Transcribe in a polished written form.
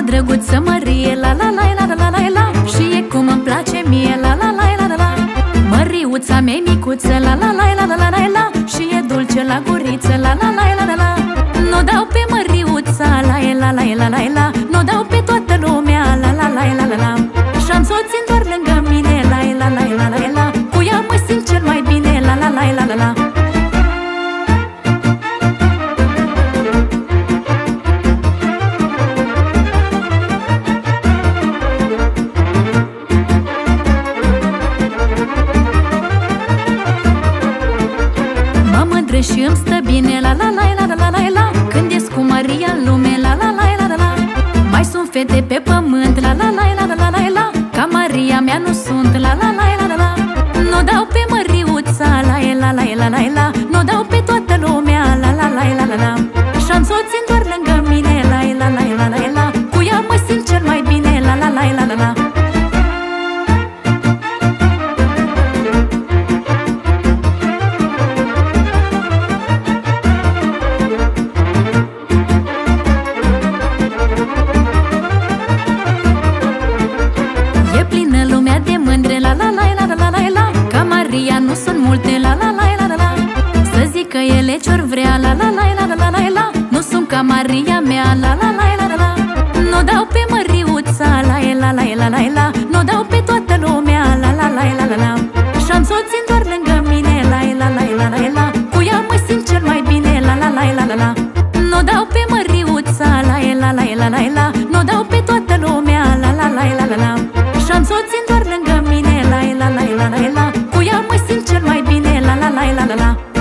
drăguță Mărie, la la la la la la la. Și e cum îmi place mie, la la la la la la. Măriuța mea micuță, la la la la la la la. Și e dulce la guriță, la la la la la la. N-o dau pe Măriuța, la la la la la la. N-o dau pe toată lumea, la la la la la la. Și-am soțin doar lângă mine, la la la la la la. Cu ea mă simt cel mai bine, la la la la la la. Și îmi stă bine, la la la la la la la. Când ies cu Maria în lume, la la la la la la. Mai sunt fete pe pământ, la la la la la la la. Ca Maria mea nu sunt, la la la la la la. N-o dau pe Măriuța, la la la la la la. N-o dau pe toată lumea, la la la la la la. Și-am soțin doar lângă mine, la la la la la la. Cu ea mă simt cel mai bine, la la la la la la. Nu sunt multe, la la la la la la. Să zic că ele ce-or vrea, la la la la la la la. Nu sunt ca Maria mea, la la la la la la. N-o dau pe Măriuța, la la la la la la. N-o dau pe toată lumea, la la la la la la. Și-am soțin doar lângă mine, la la la la la la. Cu ea mă simt cel mai bine, la la la la la la. N-o dau pe Măriuța, la la la la la la. N-o dau pe toată lumea, la la la la la la. Și-am soțin doar lângă mine, la la la la la la. Cu ea mă simt cel mai bine, la la la la la la.